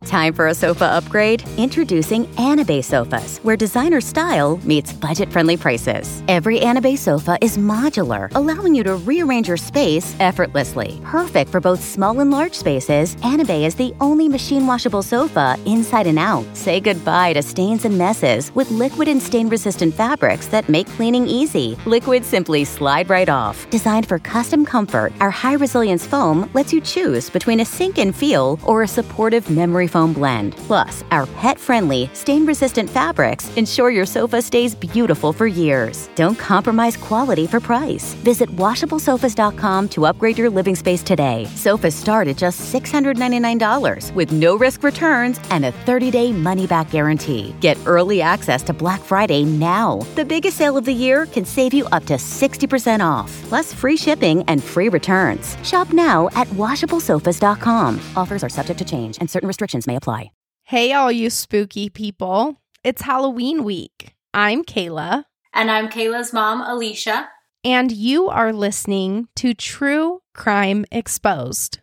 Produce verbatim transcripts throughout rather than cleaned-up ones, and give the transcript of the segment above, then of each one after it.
Time for a sofa upgrade? Introducing Anabay Sofas, where designer style meets budget-friendly prices. Every Anabay sofa is modular, allowing you to rearrange your space effortlessly. Perfect for both small and large spaces, Anabay is the only machine-washable sofa inside and out. Say goodbye to stains and messes with liquid and stain-resistant fabrics that make cleaning easy. Liquids simply slide right off. Designed for custom comfort, our high-resilience foam lets you choose between a sink-in feel or a supportive memory foam blend. Plus, our pet-friendly, stain-resistant fabrics ensure your sofa stays beautiful for years. Don't compromise quality for price. Visit washable sofas dot com to upgrade your living space today. Sofas start at just six hundred ninety-nine dollars with no-risk returns and a thirty-day money-back guarantee. Get early access to Black Friday now. The biggest sale of the year can save you up to sixty percent off, plus free shipping and free returns. Shop now at washable sofas dot com. Offers are subject to change and certain restrictions may apply. Hey, all you spooky people. It's Halloween week. I'm Kayla. And I'm Kayla's mom, Alicia. And you are listening to True Crime Exposed.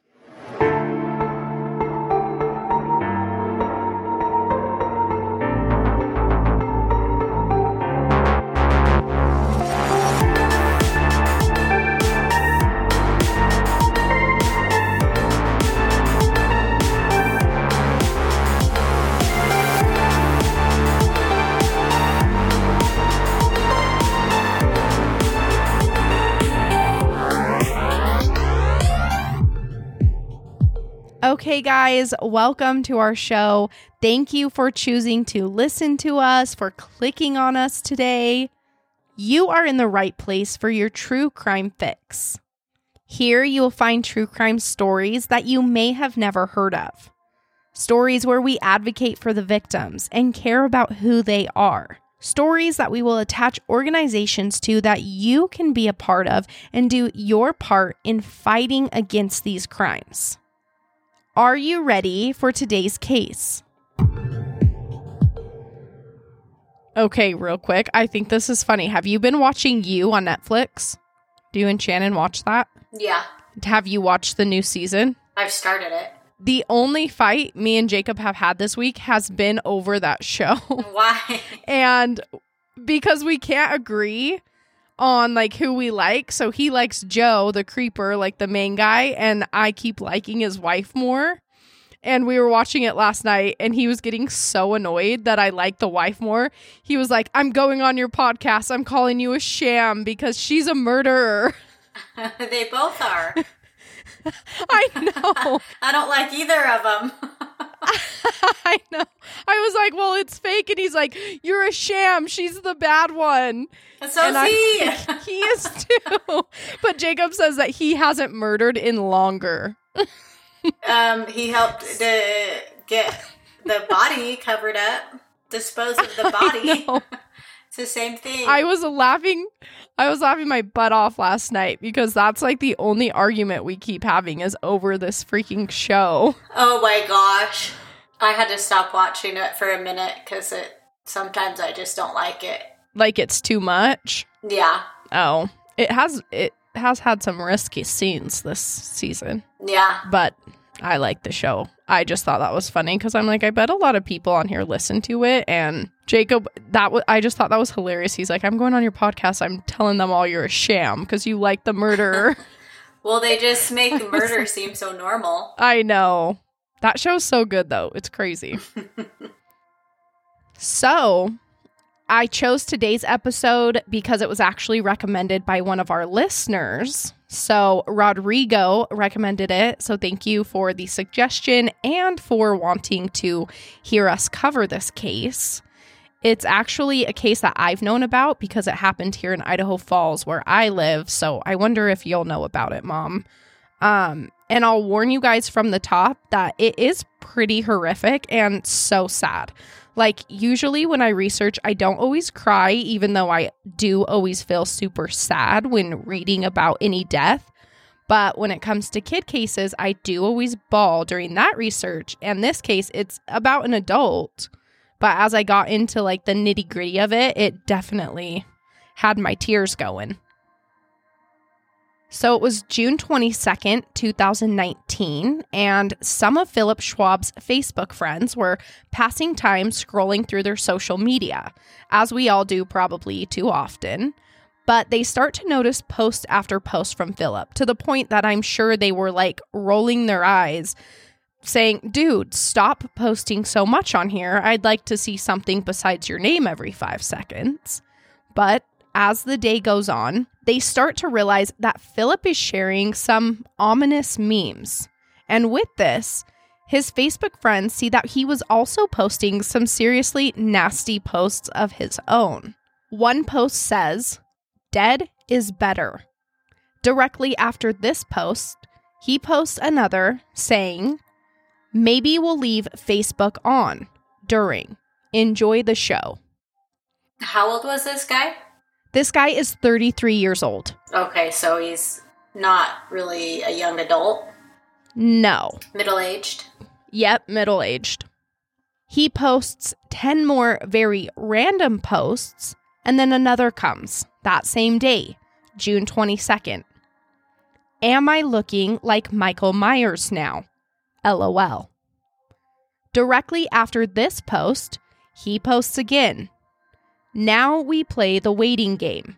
Okay, guys, welcome to our show. Thank you for choosing to listen to us, for clicking on us today. You are in the right place for your true crime fix. Here you will find true crime stories that you may have never heard of. Stories where we advocate for the victims and care about who they are. Stories that we will attach organizations to that you can be a part of and do your part in fighting against these crimes. Are you ready for today's case? Okay, real quick. I think this is funny. Have you been watching You on Netflix? Do you and Shannon watch that? Yeah. Have you watched the new season? I've started it. The only fight me and Jacob have had this week has been over that show. Why? And because we can't agree on like who we like. So he likes Joe, the creeper, like the main guy, and I keep liking his wife more. And we were watching it last night and he was getting so annoyed that I like the wife more. He was like, I'm going on your podcast. I'm calling you a sham because she's a murderer. They both are. I know. I don't like either of them. I know. I was like, well, it's fake. And he's like, you're a sham. She's the bad one. So and is he. I, he is too. But Jacob says that he hasn't murdered in longer. um, He helped to get the body covered up, dispose of the body. It's the same thing. I was laughing. I was laughing my butt off last night because that's like the only argument we keep having is over this freaking show. Oh my gosh. I had to stop watching it for a minute because it sometimes I just don't like it. Like it's too much? Yeah. Oh. It has it has had some risky scenes this season. Yeah. But I like the show. I just thought that was funny because I'm like, I bet a lot of people on here listen to it. And Jacob, that w- I just thought that was hilarious. He's like, I'm going on your podcast. I'm telling them all you're a sham because you like the murderer. Well, they just make the murder seem so normal. I know. That show's so good, though. It's crazy. So, I chose today's episode because it was actually recommended by one of our listeners. So, Rodrigo recommended it. So, thank you for the suggestion and for wanting to hear us cover this case. It's actually a case that I've known about because it happened here in Idaho Falls where I live. So, I wonder if you'll know about it, Mom. Um, and I'll warn you guys from the top that it is pretty horrific and so sad. Like, usually when I research, I don't always cry, even though I do always feel super sad when reading about any death. But when it comes to kid cases, I do always bawl during that research. And this case, it's about an adult. But as I got into, like, the nitty-gritty of it, it definitely had my tears going. So it was June twenty-second, twenty nineteen, and some of Philip Schwab's Facebook friends were passing time scrolling through their social media, as we all do probably too often. But they start to notice post after post from Philip, to the point that I'm sure they were like rolling their eyes, saying, dude, stop posting so much on here. I'd like to see something besides your name every five seconds. But as the day goes on, they start to realize that Philip is sharing some ominous memes. And with this, his Facebook friends see that he was also posting some seriously nasty posts of his own. One post says, "Dead is better." Directly after this post, he posts another saying, "Maybe we'll leave Facebook on during. Enjoy the show." How old was this guy? This guy is thirty-three years old. Okay, so he's not really a young adult? No. Middle-aged? Yep, middle-aged. He posts ten more very random posts, and then another comes that same day, June twenty-second. "Am I looking like Michael Myers now? LOL." Directly after this post, he posts again. "Now we play the waiting game."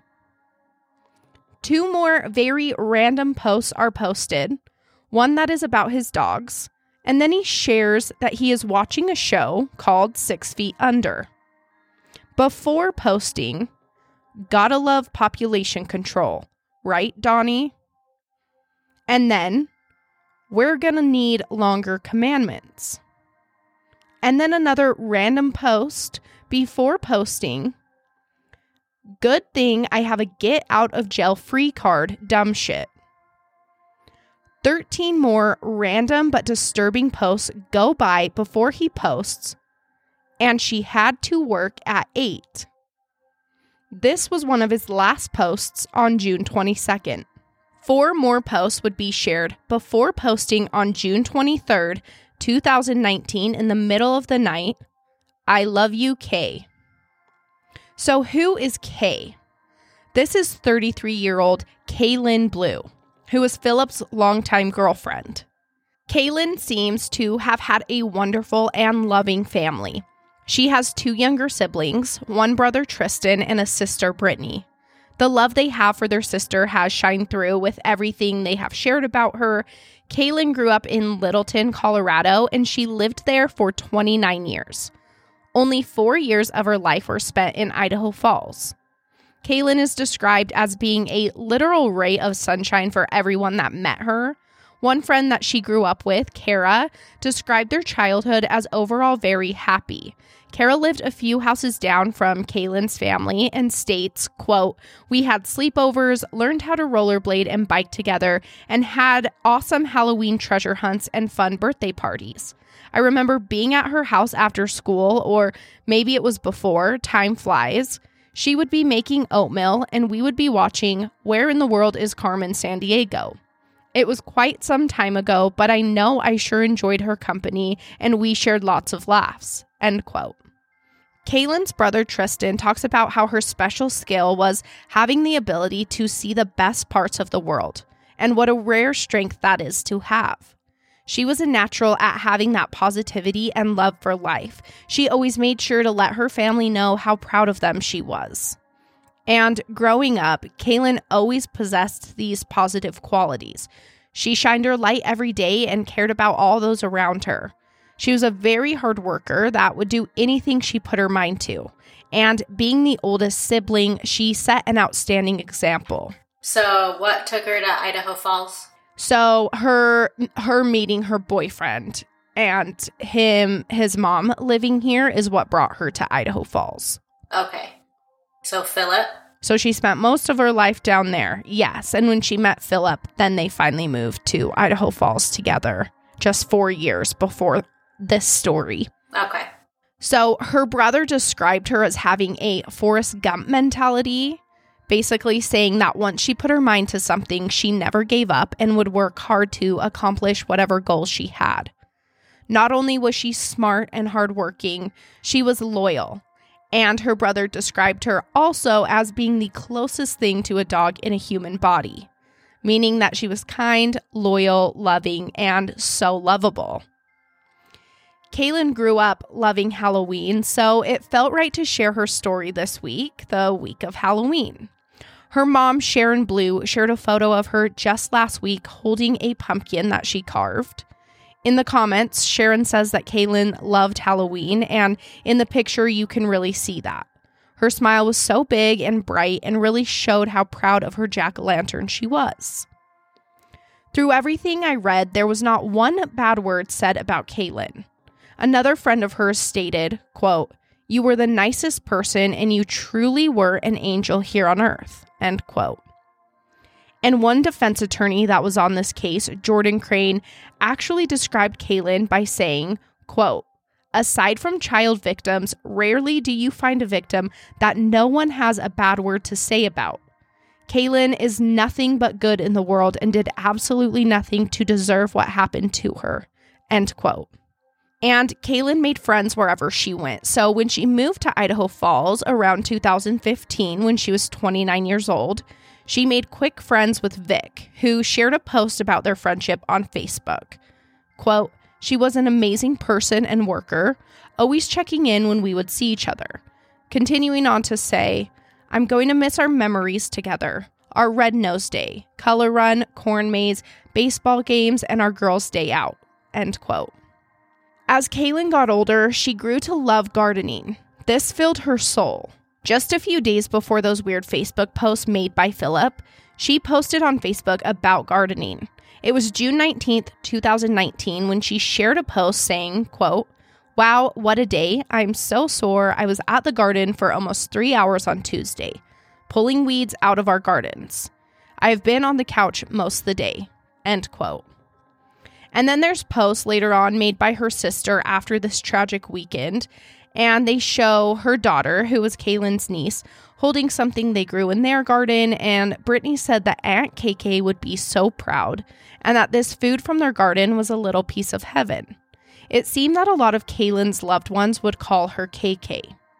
Two more very random posts are posted, one that is about his dogs, and then he shares that he is watching a show called Six Feet Under. Before posting, "Gotta love population control, right, Donnie?" And then, "We're gonna need longer commandments." And then another random post before posting, "Good thing I have a get out of jail free card, dumb shit." thirteen more random but disturbing posts go by before he posts, "And she had to work at eight." This was one of his last posts on June twenty-second. Four more posts would be shared before posting on June twenty-third, twenty nineteen in the middle of the night, "I love you, Kay." So who is Kay? This is thirty-three-year-old Kaylin Blue, who is Philip's longtime girlfriend. Kaylin seems to have had a wonderful and loving family. She has two younger siblings, one brother Tristan and a sister Brittany. The love they have for their sister has shined through with everything they have shared about her. Kaylin grew up in Littleton, Colorado, and she lived there for twenty-nine years. Only four years of her life were spent in Idaho Falls. Kaylin is described as being a literal ray of sunshine for everyone that met her. One friend that she grew up with, Kara, described their childhood as overall very happy. Kara lived a few houses down from Kaylin's family and states, quote, "We had sleepovers, learned how to rollerblade and bike together, and had awesome Halloween treasure hunts and fun birthday parties. I remember being at her house after school, or maybe it was before, time flies. She would be making oatmeal and we would be watching Where in the World is Carmen Sandiego? It was quite some time ago, but I know I sure enjoyed her company and we shared lots of laughs," end quote. Kaylin's brother Tristan talks about how her special skill was having the ability to see the best parts of the world, and what a rare strength that is to have. She was a natural at having that positivity and love for life. She always made sure to let her family know how proud of them she was. And growing up, Kaylin always possessed these positive qualities. She shined her light every day and cared about all those around her. She was a very hard worker that would do anything she put her mind to. And being the oldest sibling, she set an outstanding example. So what took her to Idaho Falls? So her her meeting her boyfriend and him, his mom living here is what brought her to Idaho Falls. Okay. So Philip? So she spent most of her life down there, yes. And when she met Philip, then they finally moved to Idaho Falls together, just four years before this story. Okay. So her brother described her as having a Forrest Gump mentality, basically saying that once she put her mind to something, she never gave up and would work hard to accomplish whatever goals she had. Not only was she smart and hardworking, she was loyal. And her brother described her also as being the closest thing to a dog in a human body, meaning that she was kind, loyal, loving, and so lovable. Kaylin grew up loving Halloween, so it felt right to share her story this week, the week of Halloween. Her mom, Sharon Blue, shared a photo of her just last week holding a pumpkin that she carved. In the comments, Sharon says that Kaylin loved Halloween, and in the picture, you can really see that. Her smile was so big and bright and really showed how proud of her jack-o'-lantern she was. Through everything I read, there was not one bad word said about Kaylin. Another friend of hers stated, quote, "You were the nicest person and you truly were an angel here on earth," end quote. And one defense attorney that was on this case, Jordan Crane, actually described Kaylin by saying, quote, "Aside from child victims, rarely do you find a victim that no one has a bad word to say about. Kaylin is nothing but good in the world and did absolutely nothing to deserve what happened to her," end quote. And Kaylin made friends wherever she went. So when she moved to Idaho Falls around two thousand fifteen, when she was twenty-nine years old, she made quick friends with Vic, who shared a post about their friendship on Facebook. Quote, "She was an amazing person and worker, always checking in when we would see each other." Continuing on to say, "I'm going to miss our memories together. Our Red Nose Day, color run, corn maze, baseball games, and our girls' day out," end quote. As Kaylin got older, she grew to love gardening. This filled her soul. Just a few days before those weird Facebook posts made by Philip, she posted on Facebook about gardening. It was June nineteenth, twenty nineteen, when she shared a post saying, quote, "Wow, what a day. I'm so sore. I was at the garden for almost three hours on Tuesday, pulling weeds out of our gardens. I've been on the couch most of the day," end quote. And then there's posts later on made by her sister after this tragic weekend, and they show her daughter, who was Kaylin's niece, holding something they grew in their garden, and Brittany said that Aunt K K would be so proud, and that this food from their garden was a little piece of heaven. It seemed that a lot of Kaylin's loved ones would call her K K.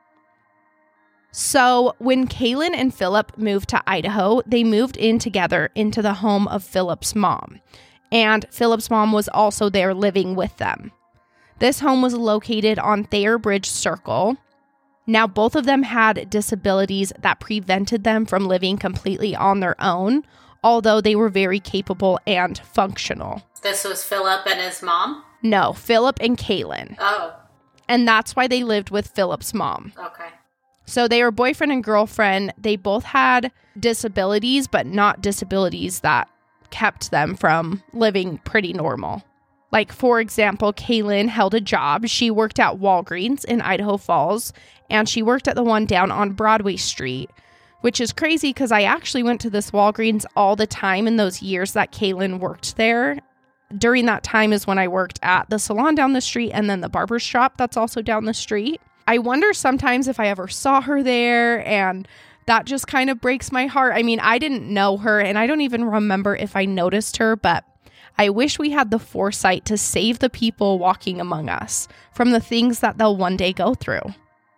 So when Kaylin and Philip moved to Idaho, they moved in together into the home of Philip's mom. And Philip's mom was also there living with them. This home was located on Thayer Bridge Circle. Now, both of them had disabilities that prevented them from living completely on their own, although they were very capable and functional. This was Philip and his mom? No, Philip and Kaylin. Oh. And that's why they lived with Philip's mom. Okay. So they were boyfriend and girlfriend. They both had disabilities, but not disabilities that kept them from living pretty normal. Like, for example, Kaylin held a job. She worked at Walgreens in Idaho Falls, and she worked at the one down on Broadway Street, which is crazy because I actually went to this Walgreens all the time in those years that Kaylin worked there. During that time is when I worked at the salon down the street and then the barber shop that's also down the street. I wonder sometimes if I ever saw her there, and that just kind of breaks my heart. I mean, I didn't know her, and I don't even remember if I noticed her, but I wish we had the foresight to save the people walking among us from the things that they'll one day go through.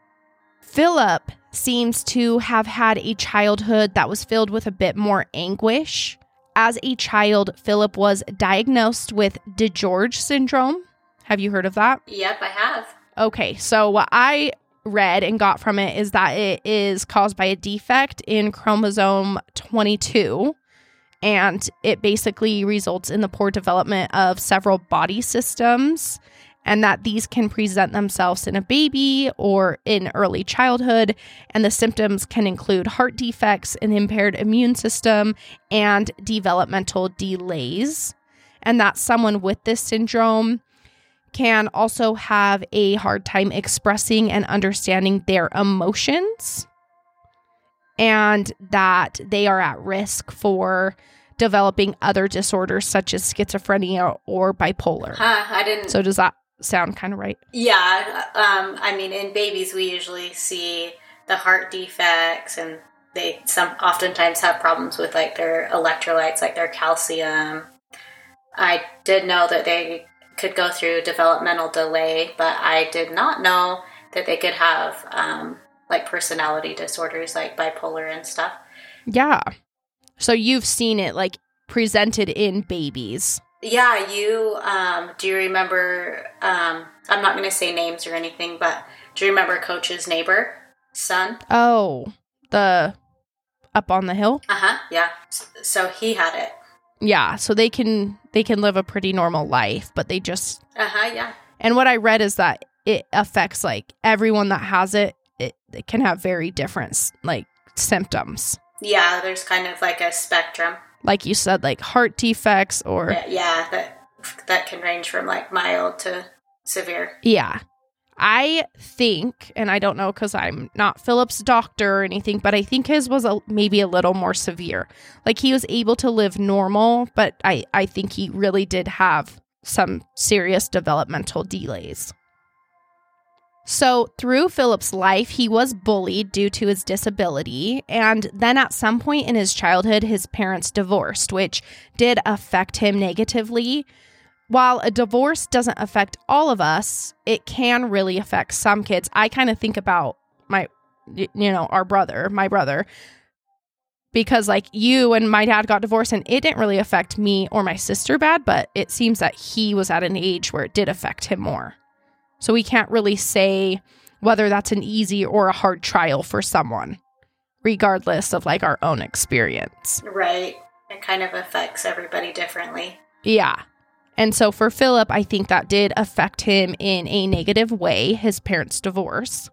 Philip seems to have had a childhood that was filled with a bit more anguish. As a child, Philip was diagnosed with DiGeorge syndrome. Have you heard of that? Yep, I have. Okay, so what I read and got from it is that it is caused by a defect in chromosome twenty-two, and it basically results in the poor development of several body systems, and that these can present themselves in a baby or in early childhood, and the symptoms can include heart defects, an impaired immune system, and developmental delays, and that someone with this syndrome can also have a hard time expressing and understanding their emotions, and that they are at risk for developing other disorders such as schizophrenia or bipolar. Huh, I didn't... So does that sound kind of right? Yeah. Um, I mean, in babies, we usually see the heart defects, and they some oftentimes have problems with like their electrolytes, like their calcium. I did know that they could go through developmental delay, but I did not know that they could have um, like personality disorders like bipolar and stuff. Yeah. So you've seen it like presented in babies. Yeah, you, um, do you remember, um, I'm not going to say names or anything, but do you remember Coach's neighbor, son? Oh, the up on the hill? Uh-huh, yeah. So he had it. Yeah, so they can they can live a pretty normal life, but they just... Uh-huh, yeah. And what I read is that it affects, like, everyone that has it, it, it can have very different, like, symptoms. Yeah, there's kind of like a spectrum. Like you said, like heart defects or... Yeah, yeah, that that can range from like mild to severe. Yeah. I think, and I don't know because I'm not Philip's doctor or anything, but I think his was a, maybe a little more severe. Like he was able to live normal, but I, I think he really did have some serious developmental delays. So through Philip's life, he was bullied due to his disability. And then at some point in his childhood, his parents divorced, which did affect him negatively. While a divorce doesn't affect all of us, it can really affect some kids. I kind of think about my, you know, our brother, my brother, because like you and my dad got divorced and it didn't really affect me or my sister bad, but it seems that he was at an age where it did affect him more. So we can't really say whether that's an easy or a hard trial for someone, regardless of like our own experience. Right. It kind of affects everybody differently. Yeah. And so for Philip, I think that did affect him in a negative way, his parents' divorce.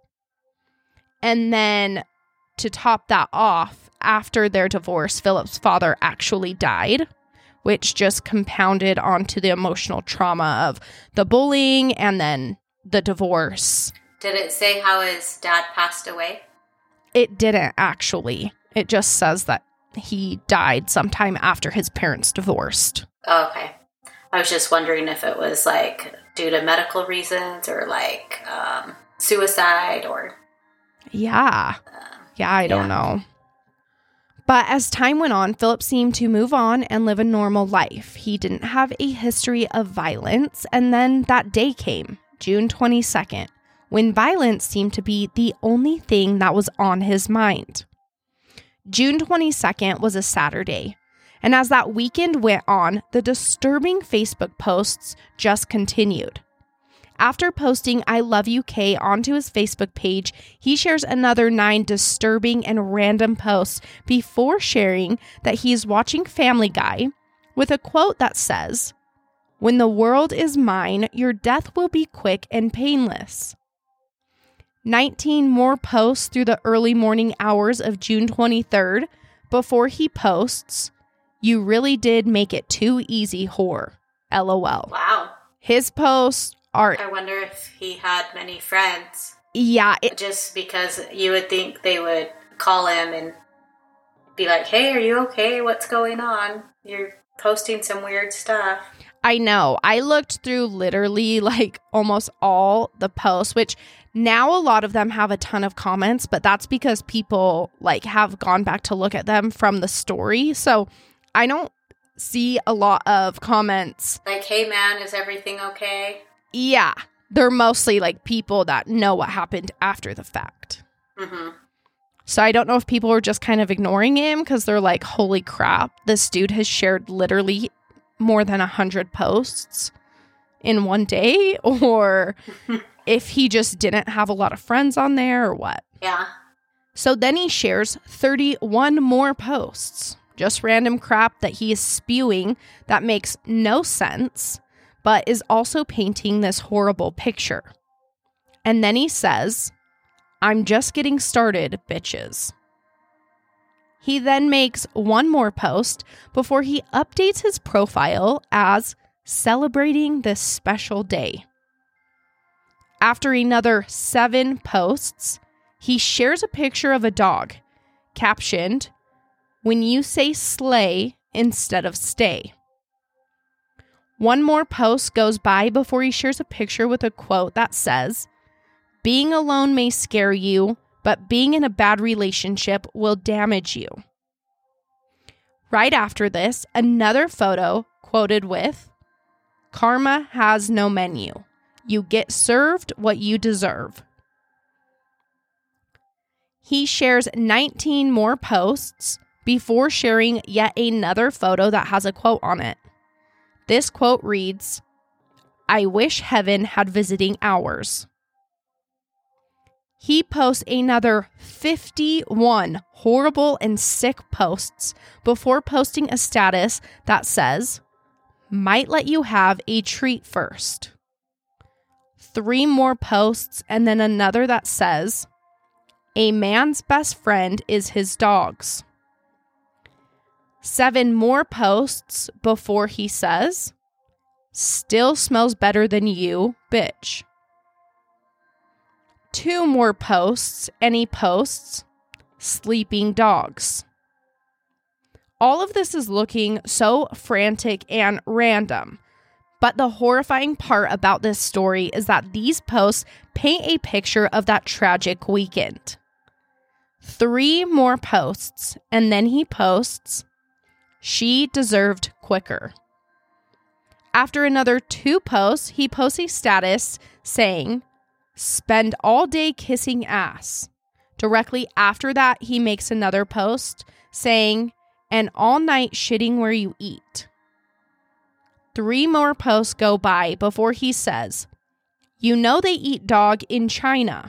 And then to top that off, after their divorce, Philip's father actually died, which just compounded onto the emotional trauma of the bullying and then the divorce. Did it say how his dad passed away? It didn't actually. It just says that he died sometime after his parents divorced. Oh, okay. I was just wondering if it was like due to medical reasons or like um, suicide or... Yeah. Uh, yeah, I don't yeah. know. But as time went on, Philip seemed to move on and live a normal life. He didn't have a history of violence. And then that day came, June twenty-second, when violence seemed to be the only thing that was on his mind. June twenty-second was a Saturday. And as that weekend went on, the disturbing Facebook posts just continued. After posting I Love U K onto his Facebook page, he shares another nine disturbing and random posts before sharing that he's watching Family Guy with a quote that says, "When the world is mine, your death will be quick and painless." nineteen more posts through the early morning hours of June twenty-third before he posts, "You really did make it too easy, whore. LOL." Wow. His posts are... I wonder if he had many friends. Yeah. It, Just because you would think they would call him and be like, "Hey, are you okay? What's going on? You're posting some weird stuff." I know. I looked through literally like almost all the posts, which now a lot of them have a ton of comments, but that's because people like have gone back to look at them from the story. So I don't see a lot of comments. Like, "Hey man, is everything okay?" Yeah. They're mostly like people that know what happened after the fact. Mm-hmm. So I don't know if people are just kind of ignoring him because they're like, holy crap, this dude has shared literally more than one hundred posts in one day, or if he just didn't have a lot of friends on there or what. Yeah. So then he shares thirty-one more posts, just random crap that he is spewing that makes no sense, but is also painting this horrible picture. And then he says, "I'm just getting started, bitches." He then makes one more post before he updates his profile as celebrating this special day. After another seven posts, he shares a picture of a dog, captioned, "When you say slay instead of stay." One more post goes by before he shares a picture with a quote that says, "Being alone may scare you, but being in a bad relationship will damage you." Right after this, another photo quoted with, "Karma has no menu. You get served what you deserve." He shares nineteen more posts before sharing yet another photo that has a quote on it. This quote reads, "I wish heaven had visiting hours." He posts another fifty-one horrible and sick posts before posting a status that says, "Might let you have a treat first." Three more posts and then another that says, "A man's best friend is his dogs." Seven more posts before he says, "Still smells better than you, bitch." Two more posts, and he posts, "Sleeping dogs." All of this is looking so frantic and random, but the horrifying part about this story is that these posts paint a picture of that tragic weekend. Three more posts, and then he posts, "She deserved quicker." After another two posts, he posts a status saying, "Spend all day kissing ass." Directly after that, he makes another post saying, "And all night shitting where you eat." Three more posts go by before he says, "You know they eat dog in China."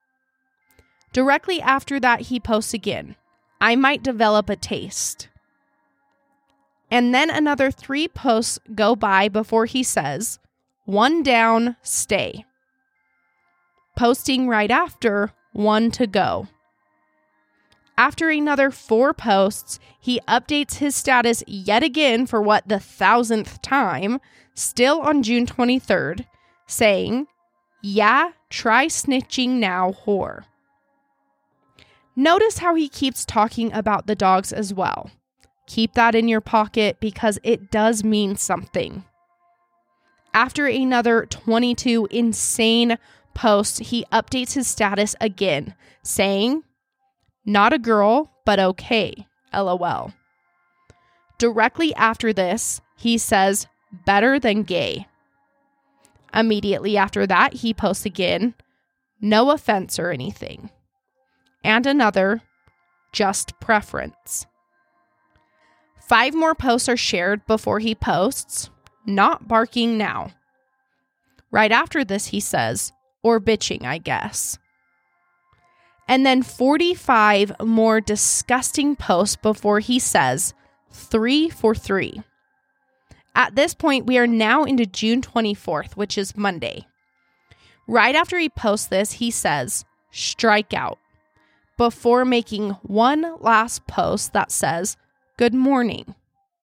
Directly after that, he posts again, "I might develop a taste." And then another three posts go by before he says, "One down, stay." Posting right after, "One to go." After another four posts, he updates his status yet again for what, the thousandth time, still on June twenty-third, saying, "Yeah, try snitching now, whore." Notice how he keeps talking about the dogs as well. Keep that in your pocket because it does mean something. After another twenty-two insane posts, he updates his status again, saying, "Not a girl, but okay, lol." Directly after this, he says, "Better than gay." Immediately after that, he posts again, "No offense or anything." And another, "Just preference." Five more posts are shared before he posts, "Not barking now." Right after this, he says, "Or bitching, I guess." And then forty-five more disgusting posts before he says, "Three for three." At this point, we are now into June twenty-fourth, which is Monday. Right after he posts this, he says, "Strike out," before making one last post that says, "Good morning."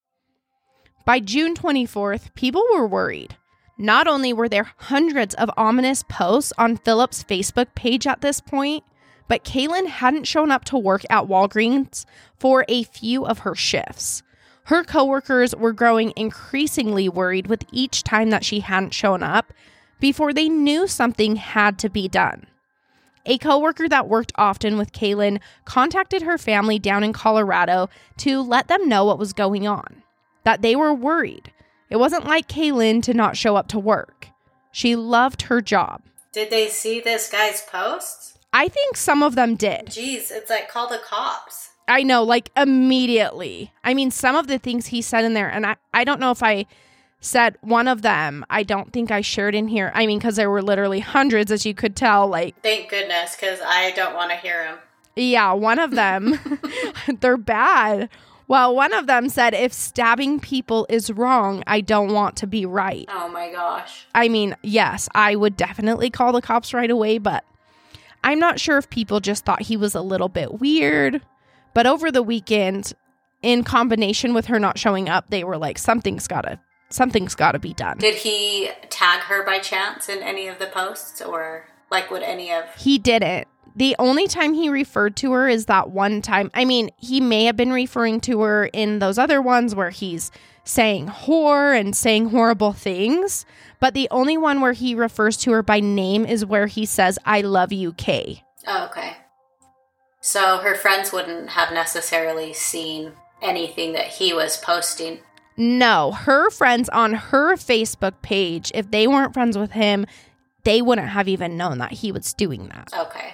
By June twenty-fourth, people were worried. Not only were there hundreds of ominous posts on Philip's Facebook page at this point, but Kaylin hadn't shown up to work at Walgreens for a few of her shifts. Her coworkers were growing increasingly worried with each time that she hadn't shown up before they knew something had to be done. A coworker that worked often with Kaylin contacted her family down in Colorado to let them know what was going on, that they were worried. It wasn't like Kaylin to not show up to work. She loved her job. Did they see this guy's posts? I think some of them did. Jeez, it's like, call the cops. I know, like immediately. I mean, some of the things he said in there, and I, I don't know if I said one of them, I don't think I shared in here. I mean, because there were literally hundreds, as you could tell. Like, thank goodness, because I don't want to hear them. Yeah, one of them, they're bad. Well, one of them said, "If stabbing people is wrong, I don't want to be right." Oh my gosh. I mean, yes, I would definitely call the cops right away, but I'm not sure if people just thought he was a little bit weird. But over the weekend, in combination with her not showing up, they were like, something's gotta, something's gotta be done. Did he tag her by chance in any of the posts, or like would any of... He didn't. The only time he referred to her is that one time. I mean, he may have been referring to her in those other ones where he's saying whore and saying horrible things. But the only one where he refers to her by name is where he says, "I love you, Kay." Oh, okay. So her friends wouldn't have necessarily seen anything that he was posting. No, her friends on her Facebook page, if they weren't friends with him, they wouldn't have even known that he was doing that. Okay.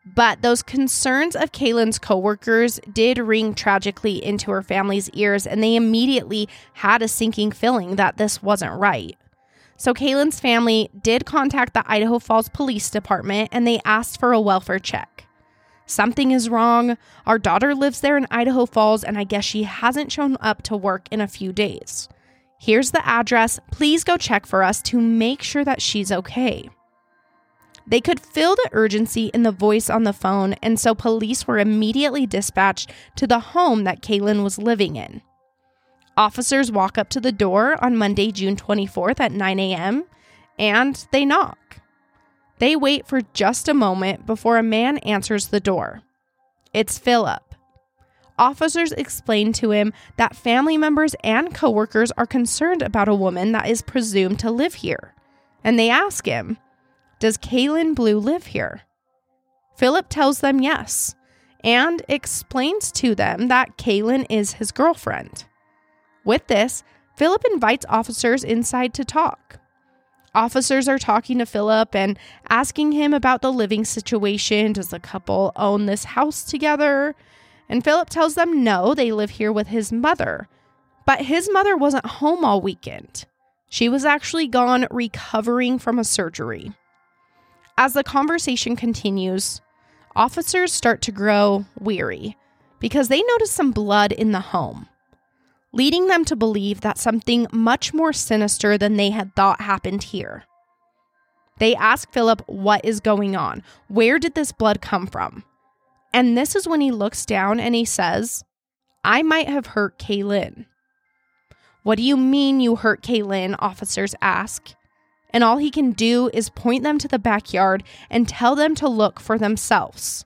But those concerns of Kaylin's coworkers did ring tragically into her family's ears, and they immediately had a sinking feeling that this wasn't right. So Kaylin's family did contact the Idaho Falls Police Department, and they asked for a welfare check. Something is wrong. Our daughter lives there in Idaho Falls, and I guess she hasn't shown up to work in a few days. Here's the address. Please go check for us to make sure that she's okay. They could feel the urgency in the voice on the phone, and so police were immediately dispatched to the home that Kaylin was living in. Officers walk up to the door on Monday, June twenty-fourth at nine a.m., and they knock. They wait for just a moment before a man answers the door. It's Philip. Officers explain to him that family members and coworkers are concerned about a woman that is presumed to live here. And they ask him, does Kaylin Blue live here? Philip tells them yes, and explains to them that Kaylin is his girlfriend. With this, Philip invites officers inside to talk. Officers are talking to Philip and asking him about the living situation. Does the couple own this house together? And Philip tells them no, they live here with his mother. But his mother wasn't home all weekend. She was actually gone recovering from a surgery. As the conversation continues, officers start to grow weary because they notice some blood in the home, leading them to believe that something much more sinister than they had thought happened here. They ask Philip what is going on. Where did this blood come from? And this is when he looks down and he says, I might have hurt Kaylin. What do you mean you hurt Kaylin? Officers ask. And all he can do is point them to the backyard and tell them to look for themselves.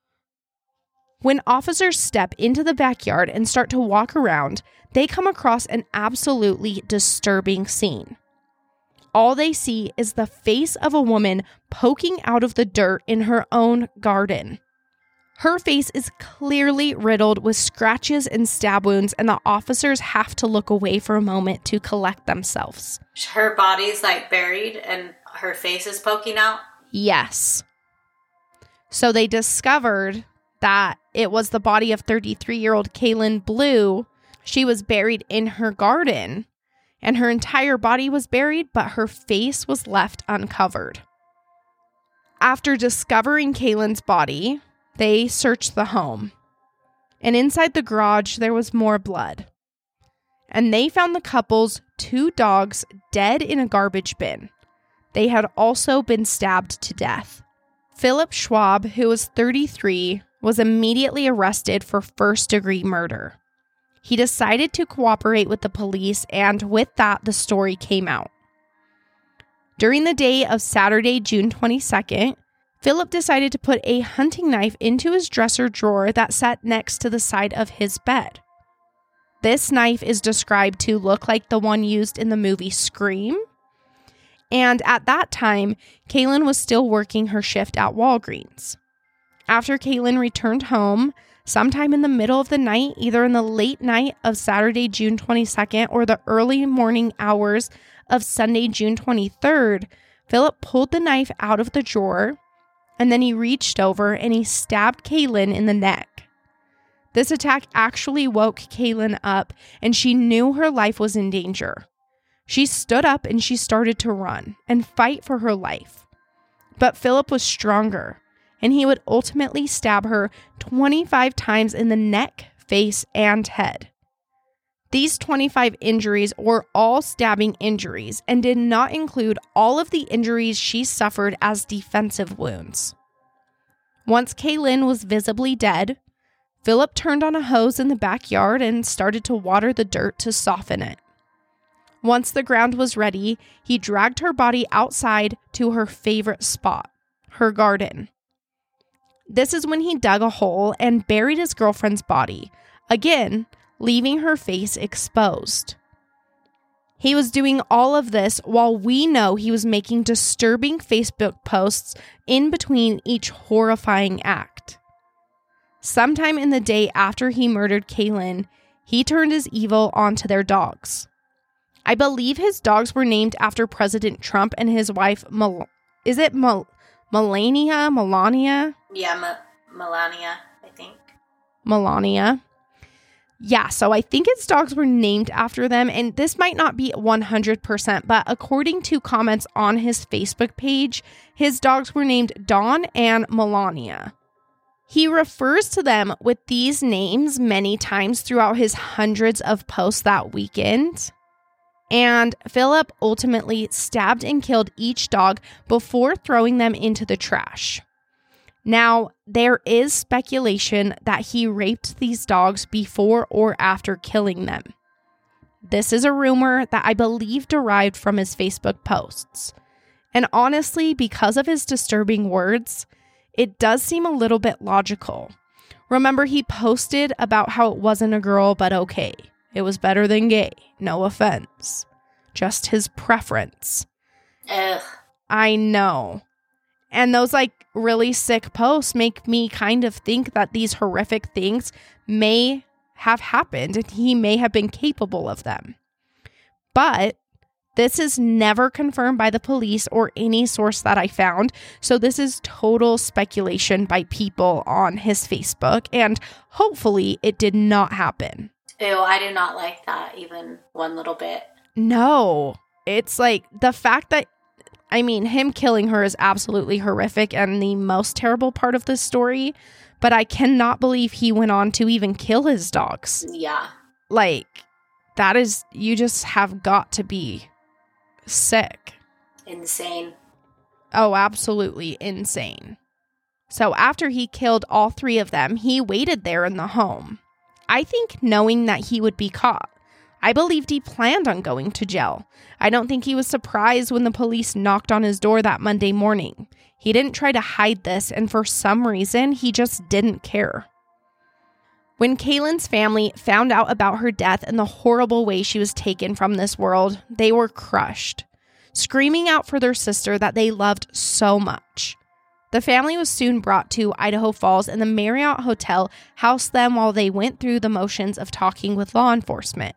When officers step into the backyard and start to walk around, they come across an absolutely disturbing scene. All they see is the face of a woman poking out of the dirt in her own garden. Her face is clearly riddled with scratches and stab wounds, and the officers have to look away for a moment to collect themselves. Her body's like buried and her face is poking out? Yes. So they discovered that it was the body of thirty-three-year-old Kaylin Blue. She was buried in her garden, and her entire body was buried, but her face was left uncovered. After discovering Kaylin's body, they searched the home, and inside the garage, there was more blood. And they found the couple's two dogs dead in a garbage bin. They had also been stabbed to death. Philip Schwab, who was thirty-three, was immediately arrested for first-degree murder. He decided to cooperate with the police, and with that, the story came out. During the day of Saturday, June twenty-second, Philip decided to put a hunting knife into his dresser drawer that sat next to the side of his bed. This knife is described to look like the one used in the movie Scream. And at that time, Kaylin was still working her shift at Walgreens. After Kaylin returned home, sometime in the middle of the night, either in the late night of Saturday, June twenty-second, or the early morning hours of Sunday, June twenty-third, Philip pulled the knife out of the drawer, and then he reached over and he stabbed Kaylin in the neck. This attack actually woke Kaylin up, and she knew her life was in danger. She stood up and she started to run and fight for her life. But Philip was stronger, and he would ultimately stab her twenty-five times in the neck, face, and head. These twenty-five injuries were all stabbing injuries and did not include all of the injuries she suffered as defensive wounds. Once Kaylin was visibly dead, Philip turned on a hose in the backyard and started to water the dirt to soften it. Once the ground was ready, he dragged her body outside to her favorite spot, her garden. This is when he dug a hole and buried his girlfriend's body, again, leaving her face exposed. He was doing all of this while we know he was making disturbing Facebook posts in between each horrifying act. Sometime in the day after he murdered Kaylin, he turned his evil onto their dogs. I believe his dogs were named after President Trump and his wife, Mel- is it Mel- Melania? Melania? Yeah, M- Melania, I think. Melania. Yeah, so I think its dogs were named after them, and this might not be one hundred percent, but according to comments on his Facebook page, his dogs were named Dawn and Melania. He refers to them with these names many times throughout his hundreds of posts that weekend. And Philip ultimately stabbed and killed each dog before throwing them into the trash. Now, there is speculation that he raped these dogs before or after killing them. This is a rumor that I believe derived from his Facebook posts. And honestly, because of his disturbing words, it does seem a little bit logical. Remember, he posted about how it wasn't a girl, but okay. It was better than gay. No offense. Just his preference. Ugh. I know. And those like really sick posts make me kind of think that these horrific things may have happened and he may have been capable of them. But this is never confirmed by the police or any source that I found. So this is total speculation by people on his Facebook, and hopefully it did not happen. Ew, I do not like that even one little bit. No, it's like the fact that, I mean, him killing her is absolutely horrific and the most terrible part of this story, but I cannot believe he went on to even kill his dogs. Yeah. Like, that is, you just have got to be sick. Insane. Oh, absolutely insane. So after he killed all three of them, he waited there in the home. I think knowing that he would be caught. I believed he planned on going to jail. I don't think he was surprised when the police knocked on his door that Monday morning. He didn't try to hide this, and for some reason, he just didn't care. When Kaylin's family found out about her death and the horrible way she was taken from this world, they were crushed, screaming out for their sister that they loved so much. The family was soon brought to Idaho Falls, and the Marriott Hotel housed them while they went through the motions of talking with law enforcement.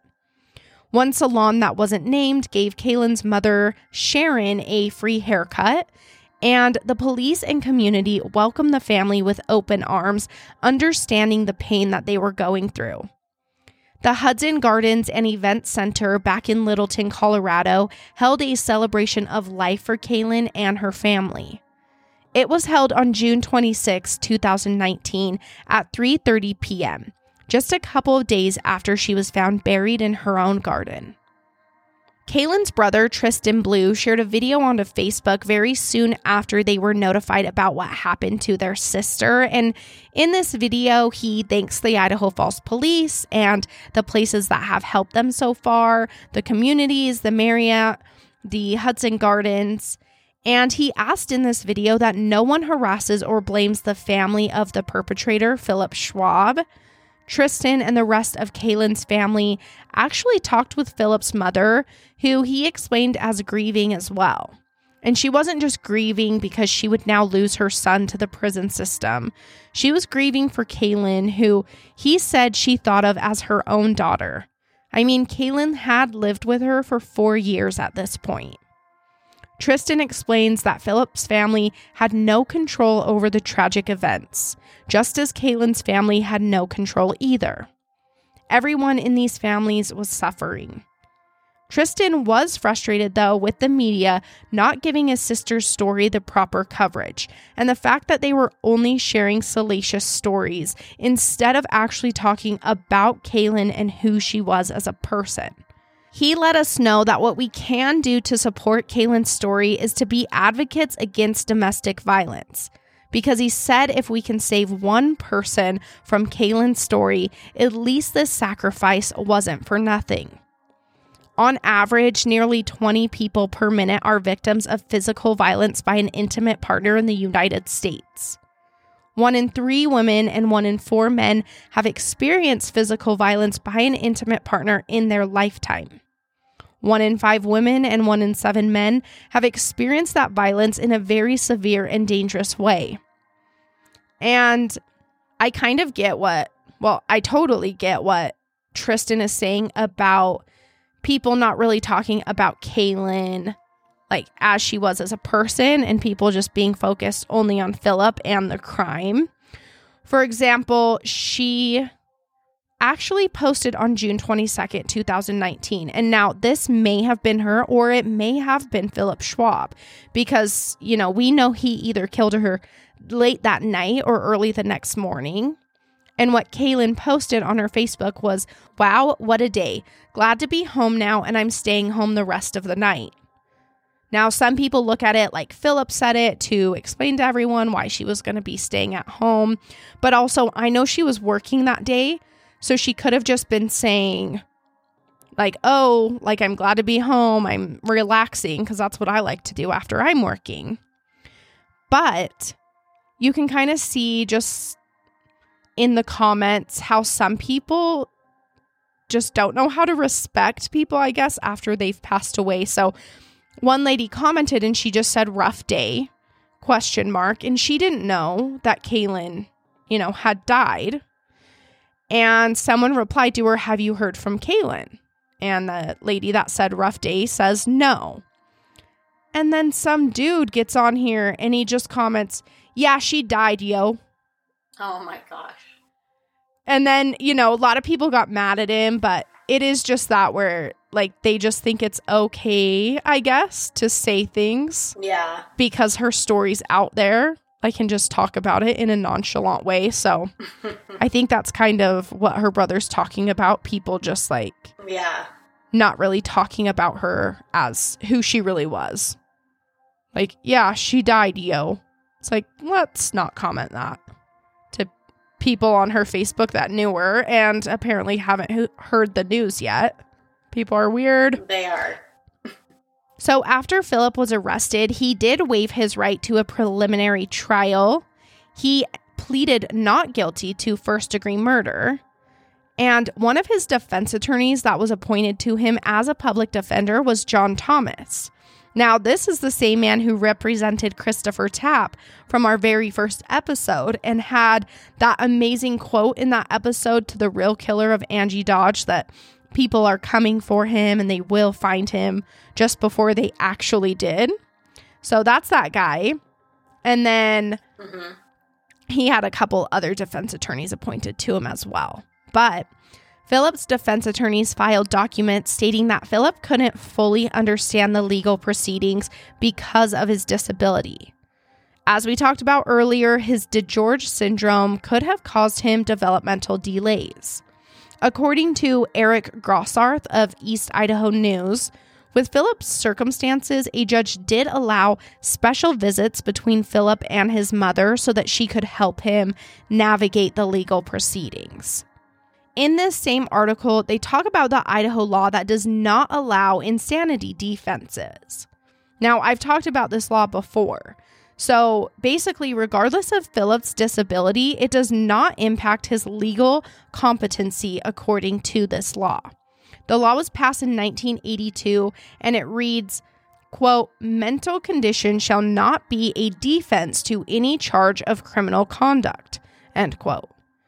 One salon that wasn't named gave Kaylin's mother, Sharon, a free haircut, and the police and community welcomed the family with open arms, understanding the pain that they were going through. The Hudson Gardens and Event Center back in Littleton, Colorado, held a celebration of life for Kaylin and her family. It was held on June twenty-sixth, twenty nineteen at three thirty p.m., just a couple of days after she was found buried in her own garden. Kaylin's brother, Tristan Blue, shared a video onto Facebook very soon after they were notified about what happened to their sister. And in this video, he thanks the Idaho Falls police and the places that have helped them so far, the communities, the Marriott, the Hudson Gardens. And he asked in this video that no one harasses or blames the family of the perpetrator, Philip Schwab. Tristan and the rest of Kaylin's family actually talked with Philip's mother, who he explained as grieving as well. And she wasn't just grieving because she would now lose her son to the prison system. She was grieving for Kaylin, who he said she thought of as her own daughter. I mean, Kaylin had lived with her for four years at this point. Tristan explains that Philip's family had no control over the tragic events, just as Kaylin's family had no control either. Everyone in these families was suffering. Tristan was frustrated, though, with the media not giving his sister's story the proper coverage, and the fact that they were only sharing salacious stories instead of actually talking about Kaylin and who she was as a person. He let us know that what we can do to support Kaylin's story is to be advocates against domestic violence. Because he said if we can save one person from Kaylin's story, at least this sacrifice wasn't for nothing. On average, nearly twenty people per minute are victims of physical violence by an intimate partner in the United States. One in three women and one in four men have experienced physical violence by an intimate partner in their lifetime. One in five women and one in seven men have experienced that violence in a very severe and dangerous way. And I kind of get what, well, I totally get what Tristan is saying about people not really talking about Kaylin like as she was as a person, and people just being focused only on Philip and the crime. For example, she actually posted on June twenty-second, twenty nineteen. And now this may have been her, or it may have been Philip Schwab, because, you know, we know he either killed her late that night or early the next morning. And what Kaylin posted on her Facebook was, "Wow, what a day. Glad to be home now, and I'm staying home the rest of the night." Now, some people look at it like Philip said it to explain to everyone why she was going to be staying at home. But also, I know she was working that day, so she could have just been saying, like, oh, like, I'm glad to be home. I'm relaxing, because that's what I like to do after I'm working. But you can kind of see just in the comments how some people just don't know how to respect people, I guess, after they've passed away. So one lady commented and she just said rough day, question mark. And she didn't know that Kaylin, you know, had died. And someone replied to her, "Have you heard from Kaylin?" And the lady that said rough day says no. And then some dude gets on here and he just comments, "Yeah, she died, yo." Oh my gosh. And then, you know, a lot of people got mad at him, but it is just that where, like, they just think it's okay, I guess, to say things. Yeah. Because her story's out there. I can just talk about it in a nonchalant way. So I think that's kind of what her brother's talking about. People just, like, yeah, not really talking about her as who she really was. Like, yeah, she died, yo. It's like, let's not comment that to people on her Facebook that knew her and apparently haven't he- heard the news yet. People are weird. They are. So after Philip was arrested, he did waive his right to a preliminary trial. He pleaded not guilty to first-degree murder. And one of his defense attorneys that was appointed to him as a public defender was John Thomas. Now, this is the same man who represented Christopher Tapp from our very first episode and had that amazing quote in that episode to the real killer of Angie Dodge that people are coming for him and they will find him, just before they actually did. So that's that guy. And then mm-hmm. he had a couple other defense attorneys appointed to him as well. But Philip's defense attorneys filed documents stating that Philip couldn't fully understand the legal proceedings because of his disability. As we talked about earlier, his DeGeorge syndrome could have caused him developmental delays. According to Eric Grossarth of East Idaho News, with Philip's circumstances, a judge did allow special visits between Philip and his mother so that she could help him navigate the legal proceedings. In this same article, they talk about the Idaho law that does not allow insanity defenses. Now, I've talked about this law before. So basically, regardless of Philip's disability, it does not impact his legal competency according to this law. The law was passed in nineteen eighty-two, and it reads, quote, "Mental condition shall not be a defense to any charge of criminal conduct," end quote.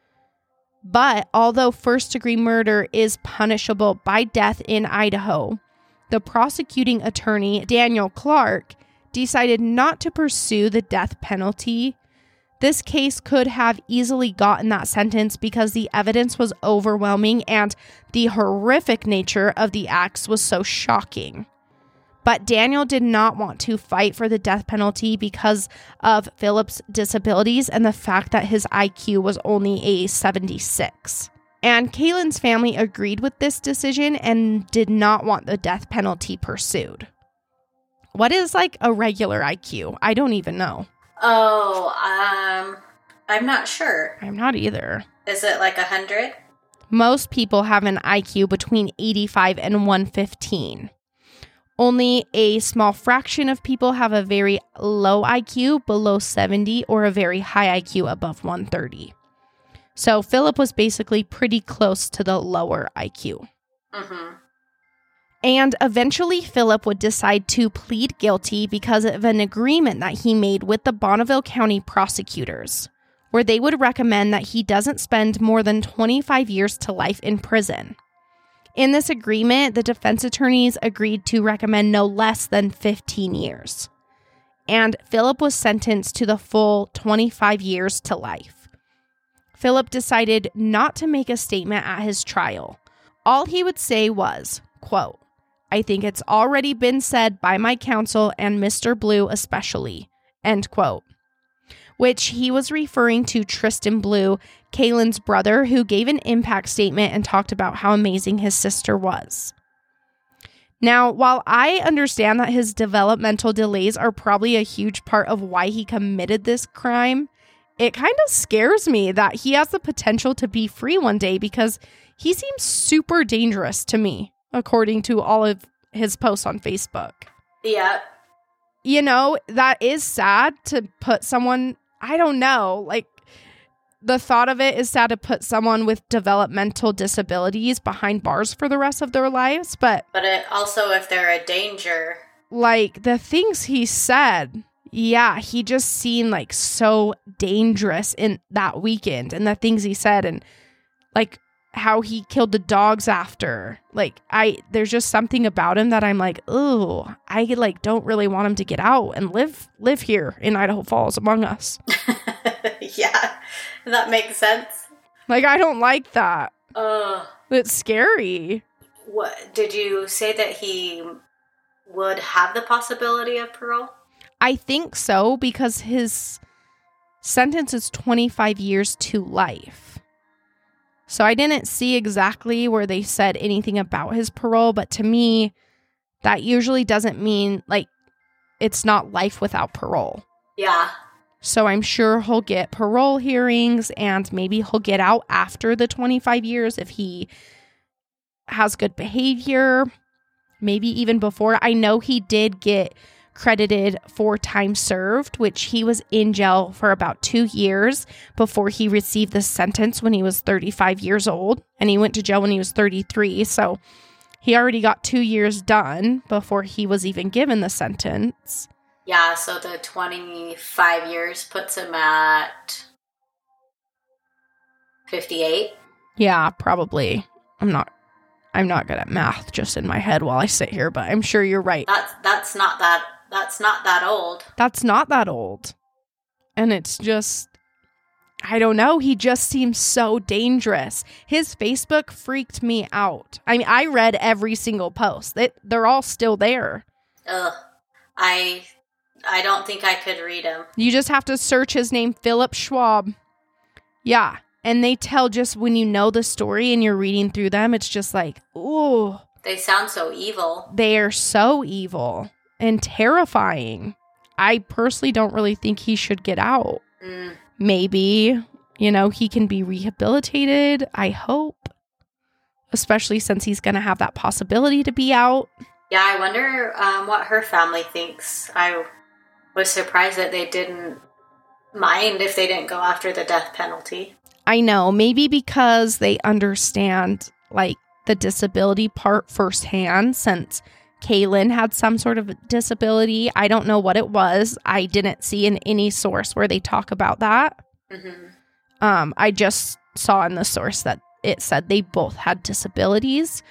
But although first-degree murder is punishable by death in Idaho, the prosecuting attorney, Daniel Clark, decided not to pursue the death penalty. This case could have easily gotten that sentence because the evidence was overwhelming and the horrific nature of the acts was so shocking. But Daniel did not want to fight for the death penalty because of Philip's disabilities and the fact that his I Q was only a seventy-six. And Kaylin's family agreed with this decision and did not want the death penalty pursued. What is like a regular I Q? I don't even know. Oh, um, I'm not sure. I'm not either. Is it like one hundred? Most people have an I Q between eighty-five and one fifteen. Only a small fraction of people have a very low I Q below seventy or a very high I Q above one thirty. So Philip was basically pretty close to the lower I Q. Mm-hmm. And eventually, Philip would decide to plead guilty because of an agreement that he made with the Bonneville County prosecutors, where they would recommend that he doesn't spend more than twenty-five years to life in prison. In this agreement, the defense attorneys agreed to recommend no less than fifteen years. And Philip was sentenced to the full twenty-five years to life. Philip decided not to make a statement at his trial. All he would say was, quote, "I think it's already been said by my counsel and Mister Blue especially," end quote. Which he was referring to Tristan Blue, Kaylin's brother, who gave an impact statement and talked about how amazing his sister was. Now, while I understand that his developmental delays are probably a huge part of why he committed this crime, it kind of scares me that he has the potential to be free one day because he seems super dangerous to me, according to all of his posts on Facebook. Yeah. You know, that is sad to put someone, I don't know, like, the thought of it is sad to put someone with developmental disabilities behind bars for the rest of their lives, but... But it also, if they're a danger... Like, the things he said, yeah, he just seemed, like, so dangerous in that weekend, and the things he said, and, like, how he killed the dogs after. Like, I, there's just something about him that I'm like, ooh, I, like, don't really want him to get out and live, live here in Idaho Falls among us. Yeah. That makes sense. Like, I don't like that. Ugh. It's scary. What did you say that he would have the possibility of parole? I think so, because his sentence is twenty-five years to life. So I didn't see exactly where they said anything about his parole, but to me, that usually doesn't mean, like, it's not life without parole. Yeah. So I'm sure he'll get parole hearings and maybe he'll get out after the twenty-five years if he has good behavior, maybe even before. I know he did get credited for time served, which he was in jail for about two years before he received the sentence when he was thirty-five years old, and he went to jail when he was thirty-three. So he already got two years done before he was even given the sentence. Yeah, so the twenty-five years puts him at fifty-eight. Yeah, probably. I'm not I'm not good at math just in my head while I sit here, but I'm sure you're right. That's that's not that that's not that old. That's not that old. And it's just, I don't know, he just seems so dangerous. His Facebook freaked me out. I mean, I read every single post. They, they're all still there. Ugh. I I don't think I could read him. You just have to search his name, Philip Schwab. Yeah. And they tell, just when you know the story and you're reading through them, it's just like, ooh. They sound so evil. They are so evil and terrifying. I personally don't really think he should get out. Mm. Maybe, you know, he can be rehabilitated. I hope. Especially since he's going to have that possibility to be out. Yeah, I wonder um, what her family thinks. I was surprised that they didn't mind if they didn't go after the death penalty. I know, maybe because they understand, like, the disability part firsthand, since Kaylin had some sort of disability. I don't know what it was. I didn't see in any source where they talk about that. Mm-hmm. Um, I just saw in the source that it said they both had disabilities.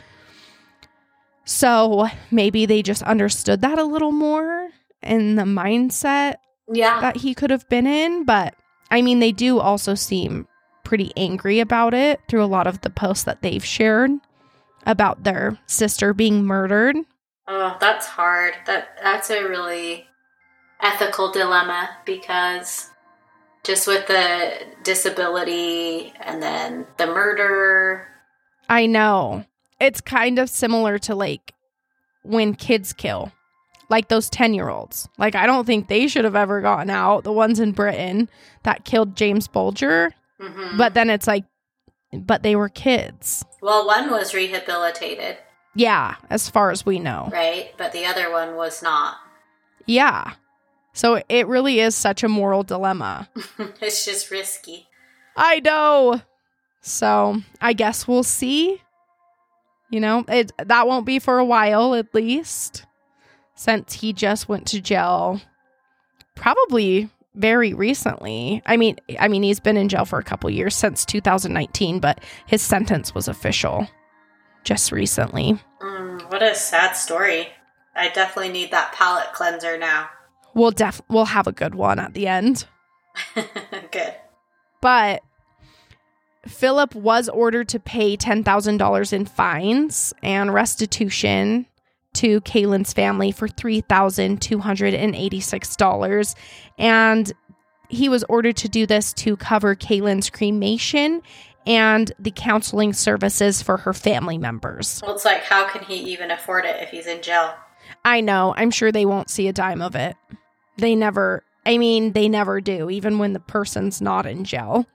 So maybe they just understood that a little more in the mindset yeah. that he could have been in. But, I mean, they do also seem pretty angry about it through a lot of the posts that they've shared about their sister being murdered. Oh, that's hard. That That's a really ethical dilemma, because just with the disability and then the murder. I know. It's kind of similar to, like, when kids kill. Like those ten-year-olds. Like, I don't think they should have ever gotten out. The ones in Britain that killed James Bulger. Mm-hmm. But then it's like, but they were kids. Well, one was rehabilitated. Yeah, as far as we know. Right, but the other one was not. Yeah. So it really is such a moral dilemma. It's just risky. I know. So I guess we'll see. You know, it that won't be for a while, at least, since he just went to jail probably very recently. I mean, I mean, he's been in jail for a couple years, since two thousand nineteen, but his sentence was official. just recently. Mm, what a sad story. I definitely need that palate cleanser now. We'll def we'll have a good one at the end. Good. But Philip was ordered to pay ten thousand dollars in fines and restitution to Kaylin's family for three thousand two hundred eighty-six dollars. And he was ordered to do this to cover Kaylin's cremation and the counseling services for her family members. Well, it's like, how can he even afford it if he's in jail? I know. I'm sure they won't see a dime of it. They never, I mean, they never do, even when the person's not in jail.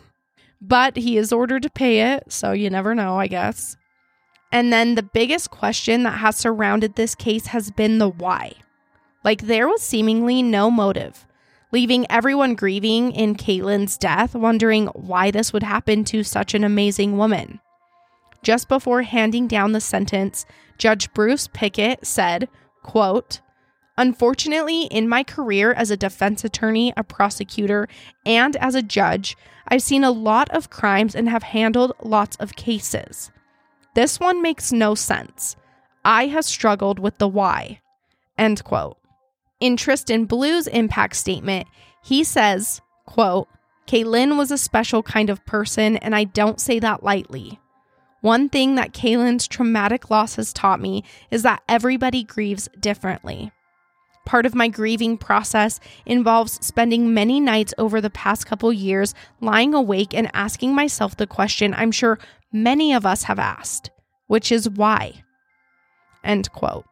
But he is ordered to pay it, so you never know, I guess. And then the biggest question that has surrounded this case has been the why. Like, there was seemingly no motive, leaving everyone grieving in Kaylin's death, wondering why this would happen to such an amazing woman. Just before handing down the sentence, Judge Bruce Pickett said, quote, "Unfortunately, in my career as a defense attorney, a prosecutor, and as a judge, I've seen a lot of crimes and have handled lots of cases. This one makes no sense. I have struggled with the why." End quote. In Tristan Blue's impact statement, he says, quote, "Kaylin was a special kind of person, and I don't say that lightly. One thing that Kaylin's traumatic loss has taught me is that everybody grieves differently. Part of my grieving process involves spending many nights over the past couple years lying awake and asking myself the question I'm sure many of us have asked, which is why?" End quote.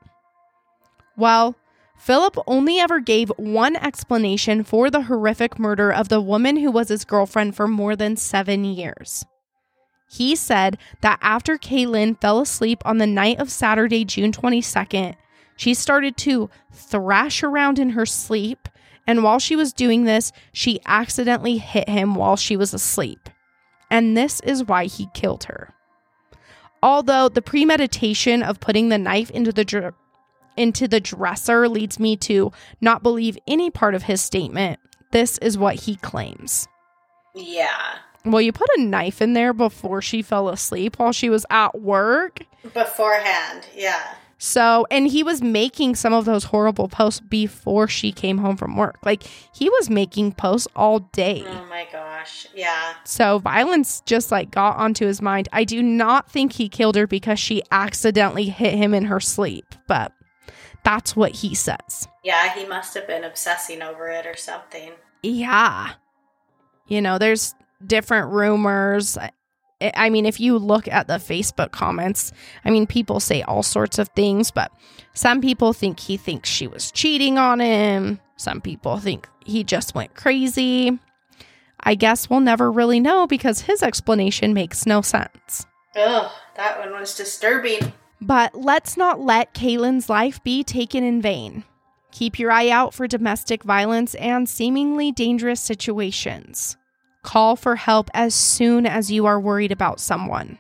Well, Philip only ever gave one explanation for the horrific murder of the woman who was his girlfriend for more than seven years. He said that after Kaylin fell asleep on the night of Saturday, June twenty-second, she started to thrash around in her sleep, and while she was doing this, she accidentally hit him while she was asleep. And this is why he killed her. Although the premeditation of putting the knife into the dr- into the dresser leads me to not believe any part of his statement, this is what he claims. Yeah. Well, you put a knife in there before she fell asleep while she was at work. Beforehand, yeah. So, and he was making some of those horrible posts before she came home from work. Like, he was making posts all day. Oh my gosh, yeah. So, violence just, like, got onto his mind. I do not think he killed her because she accidentally hit him in her sleep, but that's what he says. Yeah, he must have been obsessing over it or something. Yeah. You know, there's different rumors. I mean, if you look at the Facebook comments, I mean, people say all sorts of things, but some people think he thinks she was cheating on him. Some people think he just went crazy. I guess we'll never really know because his explanation makes no sense. Ugh, that one was disturbing. But let's not let Kaylin's life be taken in vain. Keep your eye out for domestic violence and seemingly dangerous situations. Call for help as soon as you are worried about someone.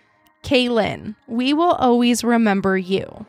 Kaylin, we will always remember you.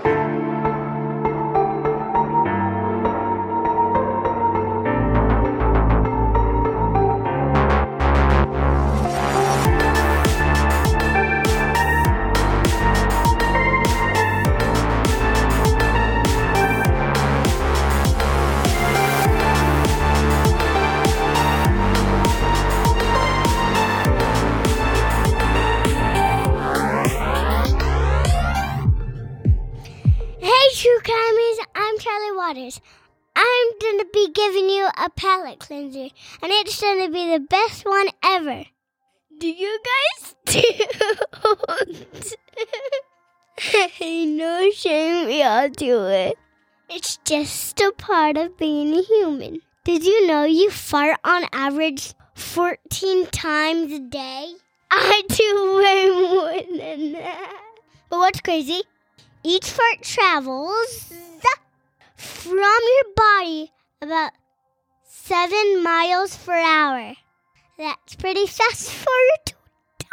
I'm going to be giving you a palate cleanser, and it's going to be the best one ever. Do you guys don't? Hey, no shame, we all do it. It's just a part of being a human. Did you know you fart on average fourteen times a day? I do way more than that. But what's crazy? Each fart travels from your body about seven miles per hour. That's pretty fast for you to die.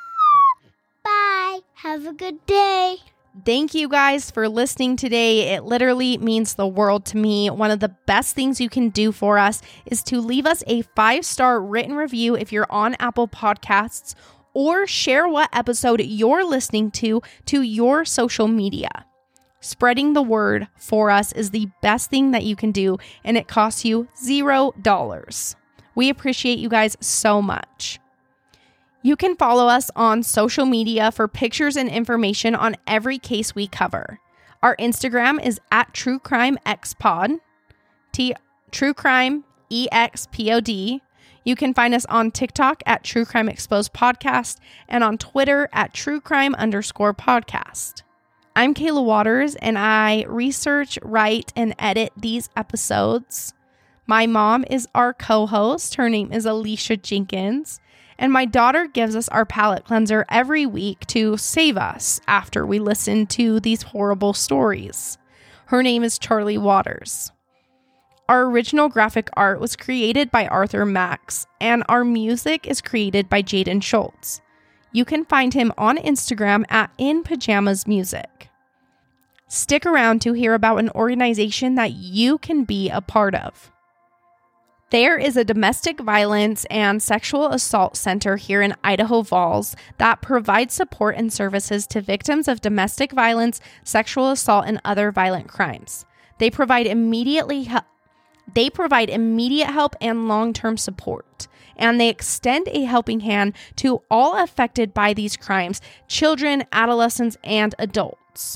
Bye. Have a good day. Thank you guys for listening today. It literally means the world to me. One of the best things you can do for us is to leave us a five-star written review if you're on Apple Podcasts, or share what episode you're listening to to your social media. Spreading the word for us is the best thing that you can do, and it costs you zero dollars. We appreciate you guys so much. You can follow us on social media for pictures and information on every case we cover. Our Instagram is at True Crime X Pod, T True Crime E X P O D. You can find us on TikTok at True Crime Exposed Podcast and on Twitter at True Crime underscore podcast. I'm Kayla Waters, and I research, write, and edit these episodes. My mom is our co-host. Her name is Alicia Jenkins. And my daughter gives us our palate cleanser every week to save us after we listen to these horrible stories. Her name is Charlie Waters. Our original graphic art was created by Arthur Max, and our music is created by Jaden Schultz. You can find him on Instagram at In Pajamas Music. Stick around to hear about an organization that you can be a part of. There is a domestic violence and sexual assault center here in Idaho Falls that provides support and services to victims of domestic violence, sexual assault, and other violent crimes. They provide immediately he- they provide immediate help and long-term support, and they extend a helping hand to all affected by these crimes, children, adolescents, and adults.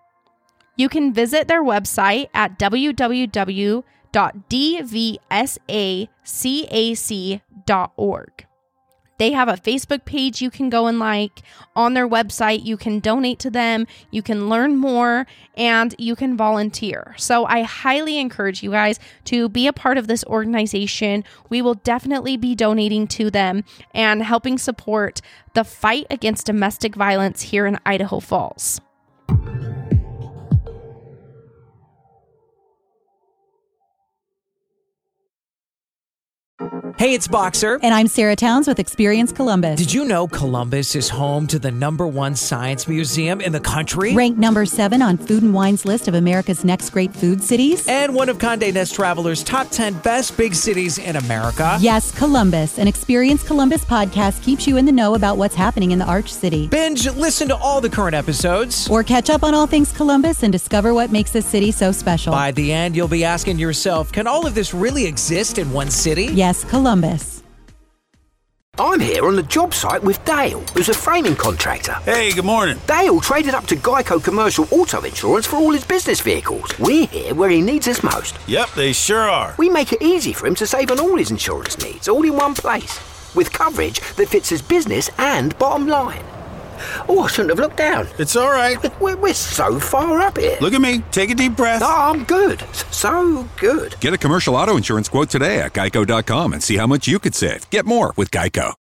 You can visit their website at w w w dot d v s a c a c dot org. They have a Facebook page you can go and like. On their website, you can donate to them, you can learn more, and you can volunteer. So I highly encourage you guys to be a part of this organization. We will definitely be donating to them and helping support the fight against domestic violence here in Idaho Falls. Hey, it's Boxer. And I'm Sarah Towns with Experience Columbus. Did you know Columbus is home to the number one science museum in the country? Ranked number seven on Food and Wine's list of America's next great food cities? And one of Condé Nast Traveler's top ten best big cities in America? Yes, Columbus. An Experience Columbus podcast keeps you in the know about what's happening in the Arch City. Binge, listen to all the current episodes. Or catch up on all things Columbus and discover what makes this city so special. By the end, you'll be asking yourself, can all of this really exist in one city? Yes, Columbus. Columbus. I'm here on the job site with Dale, who's a framing contractor. Hey, good morning. Dale traded up to Geico Commercial Auto Insurance for all his business vehicles. We're here where he needs us most. Yep, they sure are. We make it easy for him to save on all his insurance needs, all in one place, with coverage that fits his business and bottom line. Oh, I shouldn't have looked down. It's all right. We're, we're so far up here. Look at me. Take a deep breath. Oh, I'm good. So good. Get a commercial auto insurance quote today at geico dot com and see how much you could save. Get more with Geico.